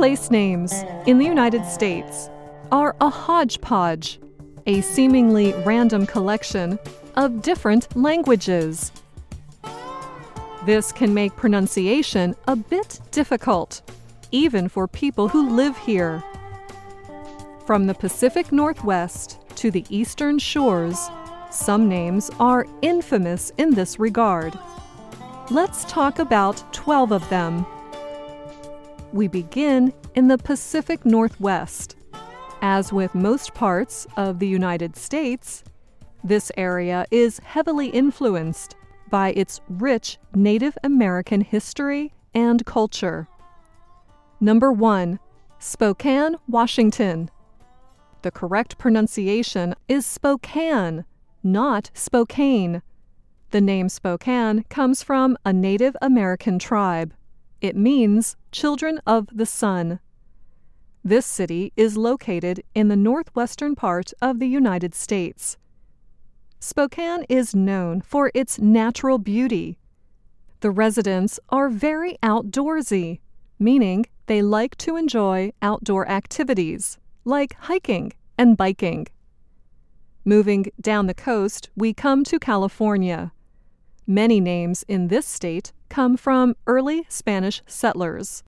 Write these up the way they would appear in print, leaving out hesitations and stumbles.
Place names in the United States are a hodgepodge, a seemingly random collection of different languages. This can make pronunciation a bit difficult, even for people who live here. From the Pacific Northwest to the Eastern Shores, some names are infamous in this regard. Let's talk about 12 of them. We begin in the Pacific Northwest. As with most parts of the United States, this area is heavily influenced by its rich Native American history and culture. Number 1, Spokane, Washington. The correct pronunciation is Spokane, not Spokane. The name Spokane comes from a Native American tribe. It means children of the sun. This city is located in the northwestern part of the United States. Spokane is known for its natural beauty. The residents are very outdoorsy, meaning they like to enjoy outdoor activities like hiking and biking. Moving down the coast, we come to California. Many names in this state come from early Spanish settlers.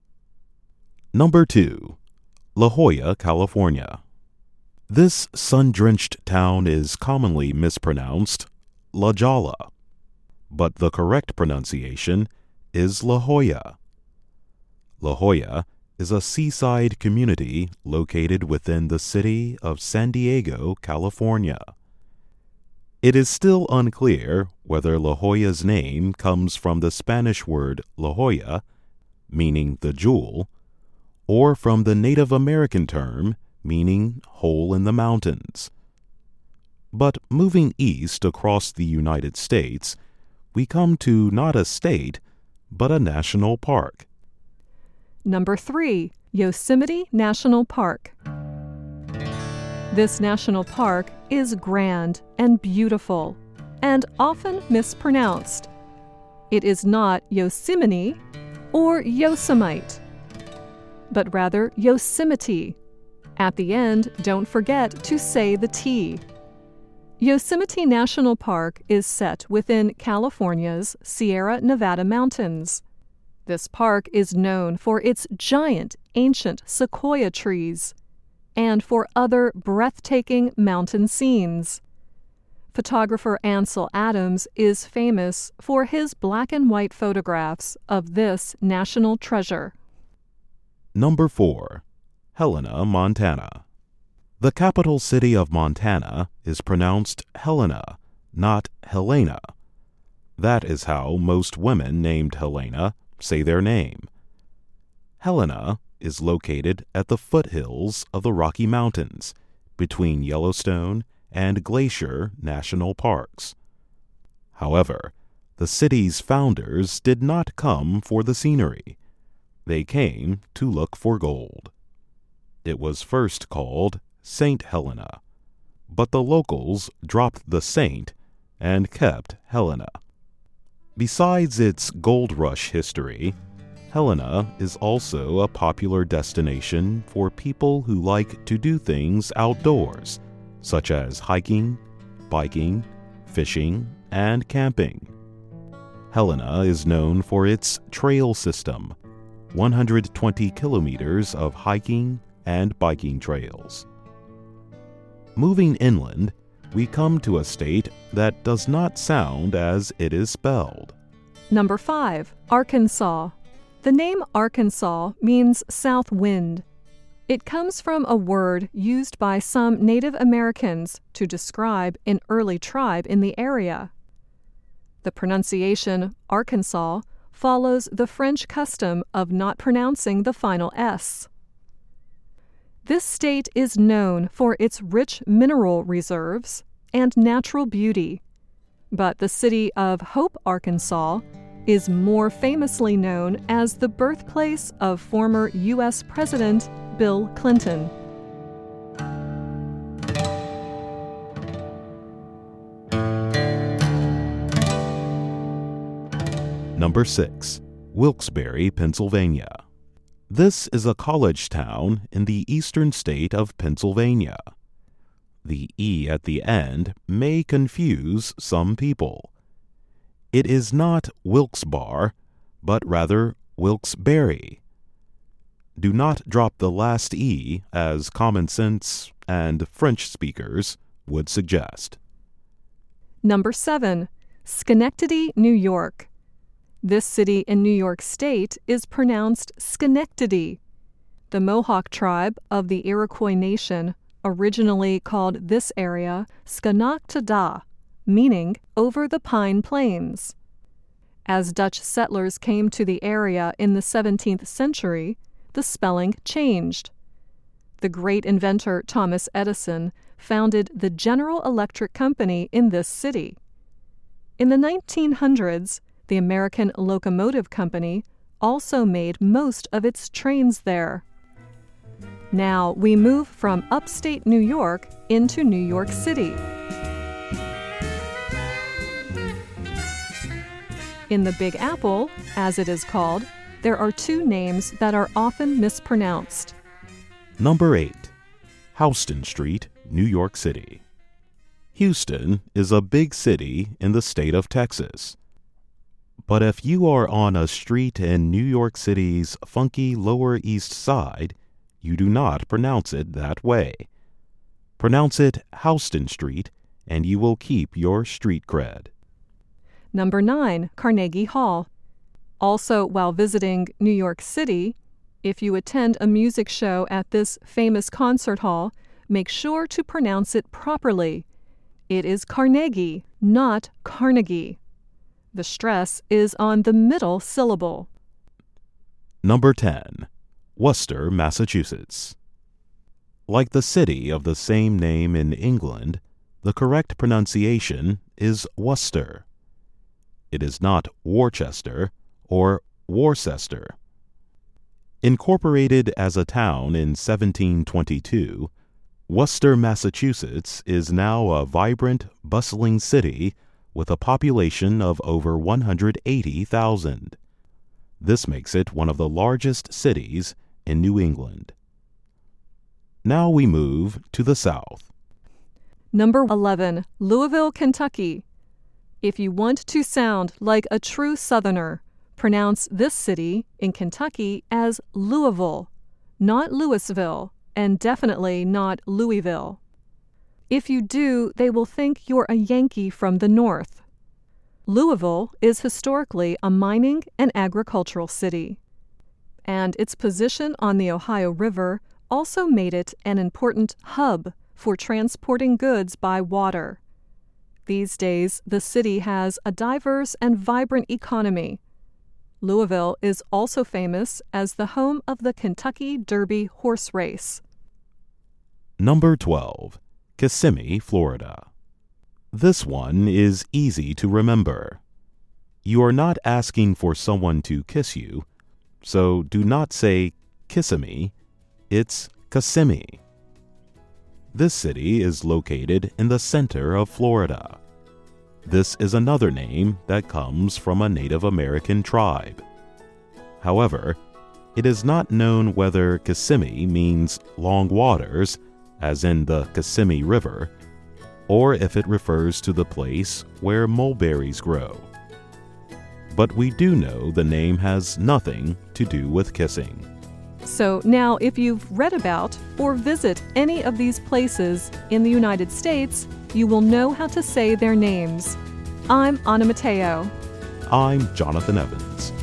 Number 2, La Jolla, California. This sun-drenched town is commonly mispronounced La Jolla, but the correct pronunciation is La Jolla. La Jolla is a seaside community located within the city of San Diego, California. It is still unclear whether La Jolla's name comes from the Spanish word La Jolla, meaning the jewel, or from the Native American term meaning hole in the mountains. But moving east across the United States, we come to not a state, but a national park. Number 3, Yosemite National Park. This national park is grand and beautiful, and often mispronounced. It is not Yosemite or Yosemite, but rather Yosemite. At the end, don't forget to say the T. Yosemite National Park is set within California's Sierra Nevada mountains. This park is known for its giant ancient sequoia trees and for other breathtaking mountain scenes. Photographer Ansel Adams is famous for his black and white photographs of this national treasure. Number 4, Helena, Montana. The capital city of Montana is pronounced Helena, not Helena. That is how most women named Helena say their name. Helena is located at the foothills of the Rocky Mountains, between Yellowstone and Glacier National Parks. However, the city's founders did not come for the scenery. They came to look for gold. It was first called St. Helena, but the locals dropped the Saint and kept Helena. Besides its gold rush history, Helena is also a popular destination for people who like to do things outdoors, such as hiking, biking, fishing, and camping. Helena is known for its trail system, 120 kilometers of hiking and biking trails. Moving inland, we come to a state that does not sound as it is spelled. Number 5, Arkansas. The name Arkansas means south wind. It comes from a word used by some Native Americans to describe an early tribe in the area. The pronunciation Arkansas follows the French custom of not pronouncing the final S. This state is known for its rich mineral reserves and natural beauty, but the city of Hope, Arkansas, is more famously known as the birthplace of former U.S. President Bill Clinton. Number 6, Wilkes-Barre, Pennsylvania. This is a college town in the eastern state of Pennsylvania. The E at the end may confuse some people. It is not Wilkes-Barre, but rather Wilkes-Barre. Do not drop the last E as common sense and French speakers would suggest. Number 7. Schenectady, New York. This city in New York State is pronounced Schenectady. The Mohawk tribe of the Iroquois Nation originally called this area Skenectada, meaning over the Pine Plains. As Dutch settlers came to the area in the 17th century, the spelling changed. The great inventor Thomas Edison founded the General Electric Company in this city. In the 1900s, the American Locomotive Company also made most of its trains there. Now we move from upstate New York into New York City. In the Big Apple, as it is called, there are two names that are often mispronounced. Number 8. Houston Street, New York City. Houston is a big city in the state of Texas. But if you are on a street in New York City's funky Lower East Side, you do not pronounce it that way. Pronounce it Houston Street, and you will keep your street cred. Number 9. Carnegie Hall. Also, while visiting New York City, if you attend a music show at this famous concert hall, make sure to pronounce it properly. It is Carnegie, not Carnegie. The stress is on the middle syllable. Number 10. Worcester, Massachusetts. Like the city of the same name in England, the correct pronunciation is Worcester. It is not Worcester or Worcester. Incorporated as a town in 1722, Worcester, Massachusetts is now a vibrant, bustling city with a population of over 180,000. This makes it one of the largest cities in New England. Now we move to the south. Number 11. Louisville, Kentucky. If you want to sound like a true Southerner, pronounce this city in Kentucky as Louisville, not Louisville, and definitely not Louisville. If you do, they will think you're a Yankee from the north. Louisville is historically a mining and agricultural city, and its position on the Ohio River also made it an important hub for transporting goods by water. These days, the city has a diverse and vibrant economy. Louisville is also famous as the home of the Kentucky Derby horse race. Number 12. Kissimmee, Florida. This one is easy to remember. You are not asking for someone to kiss you, so do not say Kissimmee, it's Kissimmee. This city is located in the center of Florida. This is another name that comes from a Native American tribe. However, it is not known whether Kissimmee means long waters, as in the Kissimmee River, or if it refers to the place where mulberries grow. But we do know the name has nothing to do with kissing. So now if you've read about or visit any of these places in the United States, you will know how to say their names. I'm Anna Matteo. I'm Jonathan Evans.